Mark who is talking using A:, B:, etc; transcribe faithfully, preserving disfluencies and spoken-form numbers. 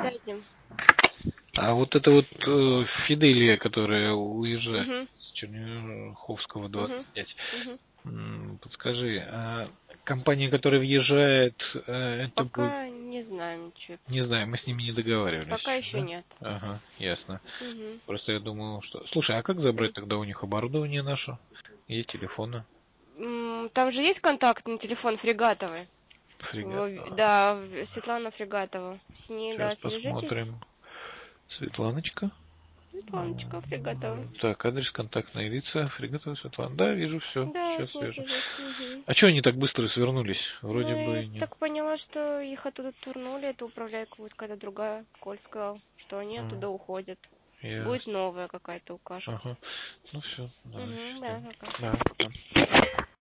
A: Дойдем.
B: А вот это вот э, Фиделия, которая уезжает
A: Угу.
B: с Черняховского
A: Угу.
B: двадцать пять.
A: Угу.
B: М, Подскажи, а компания, которая въезжает, э, это будет...
A: Пока не знаем ничего.
B: Не знаю, мы с ними не договаривались.
A: Пока
B: еще,
A: еще
B: да?
A: нет.
B: Ага, ясно.
A: Угу.
B: Просто я думал, что... Слушай, а как забрать тогда у них оборудование наше и телефоны?
A: Там же есть контактный телефон Фрегатовой.
B: Фрегат.
A: В- Да, в- Светлана Фрегатова. С ней,
B: Сейчас
A: да, свяжитесь.
B: посмотрим. Светланочка.
A: Светланочка Фрегатова.
B: Так, адрес, контактные лица. Фрегатова Светлана. Да, вижу все.
A: Да,
B: Сейчас
A: с ней
B: свяжу.
A: свяжись. Угу.
B: А что они так быстро свернулись? Вроде
A: Ну,
B: бы
A: я
B: и не...
A: так поняла, что их оттуда турнули, это управляет какая-то другая. Коль сказал, что они
B: М,
A: оттуда уходят. Будет
B: Ясно.
A: новая какая-то укажут.
B: Ага. Ну все, давай,
A: Угу, да,
B: счастливо.
A: пока.
B: Да, пока.